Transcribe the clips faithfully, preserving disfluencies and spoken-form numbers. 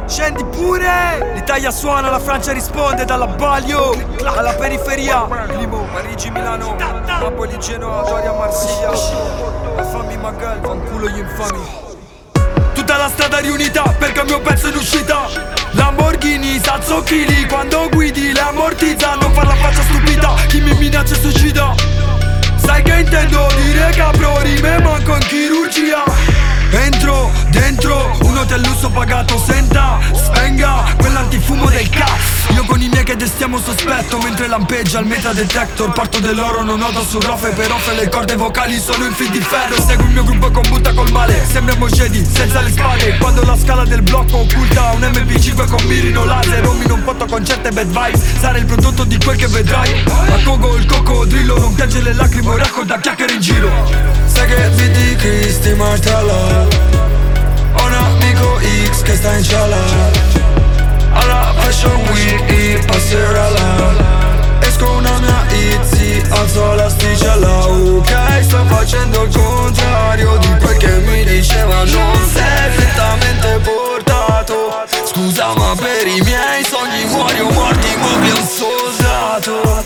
Scendi pure! L'Italia suona, la Francia risponde. Dalla Balio alla periferia, Limo, Parigi, Milano, Napoli, Genoa, Doria, Marsiglia. Fammi Magal, fanculo gli infami. Tutta la strada riunita perché il mio pezzo è in uscita. Lamborghini, salzo chili. Quando guidi le ammortizza. Non far la faccia stupida, chi mi minaccia e suicida. Sai che intendo dire capro, rime manco in chirurgia. Entro, dentro, un hotel lusso pagato, senta, spenga quell'antifumo del cazzo. Io con i miei che destiamo sospetto, mentre lampeggia il metadetector. Parto dell'oro, non nodo su rofe, per rofe le corde vocali sono in fil di ferro. Seguo il mio gruppo con butta col male, sembriamo Jedi senza le spade. Quando la scala del blocco occulta un M P cinque con mirino laser. Romino un potto con certe bad vibes, sarà il prodotto di quel che vedrai. A Cogo il coccodrillo non piange le lacrime, un racconta chiacchiere in giro. Sai che vedi Cristi Martella, ho un amico X che sta in ciala. Alla Fashion Week passerà là, esco una mia Izzy, alzo l'asticella. Ok, sto facendo il contrario di quel che mi diceva. Non sei lentamente portato. Scusa ma per i miei sogni muori o morti, muovi un soldato.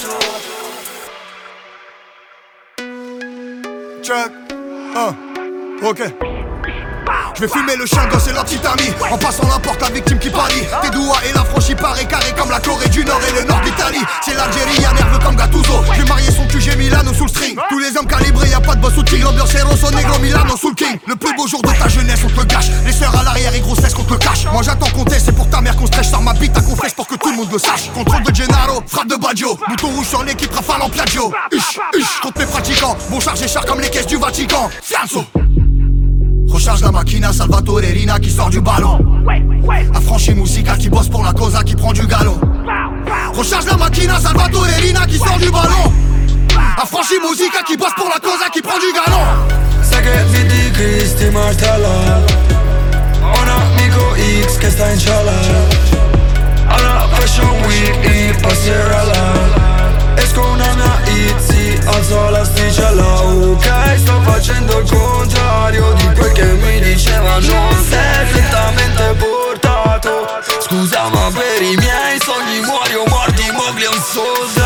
Check, ah, ok. Je vais fumer le chien, c'est leur petit ami. En passant la porte, la victime qui pâlit. Tes doigts et la franchit paré carré comme la Corée du Nord et le Nord d'Italie. C'est l'Algérie, nerveux comme Gattuso. J'ai marié son Q G Milano sous le string. Tous les hommes calibrés, y'a pas de boss ou de king. L'ambiance est rosso, negro, Milano sous le king. Le plus beau jour de ta jeunesse, on te le gâche. Les sœurs à l'arrière et grossesse qu'on te le cache. Moi j'attends qu'on teste, c'est pour ta mère qu'on stretch. Sors ma bite à confesse pour que tout le monde le sache. Contrôle de Gennaro, frappe de Baggio. Bouton rouge sur l'équipe, rafale en plagio. Huch, huch, contre mes pratiquants. Bon chargé char comme les caisses du Vatican. Fianzo. Recharge la machina, Salvatore Rina qui sort du ballon. Affranchi Musica qui bosse pour la causa qui prend du galon. Recharge la machina, Salvatore Rina qui sort du ballon. Affranchi Musica qui bosse pour la causa qui prend du galon. Sai che vedi Cristi Martella, ho un amico X che sta in ciala. Alla Fashion Week passerà là, esco una mia Izzy, alzo l'asticella. Ok, sto facendo il contrario di quel che mi diceva. Non sei lentamente portato. Scusa ma per i miei sogni muori o morti, mogli un soldato.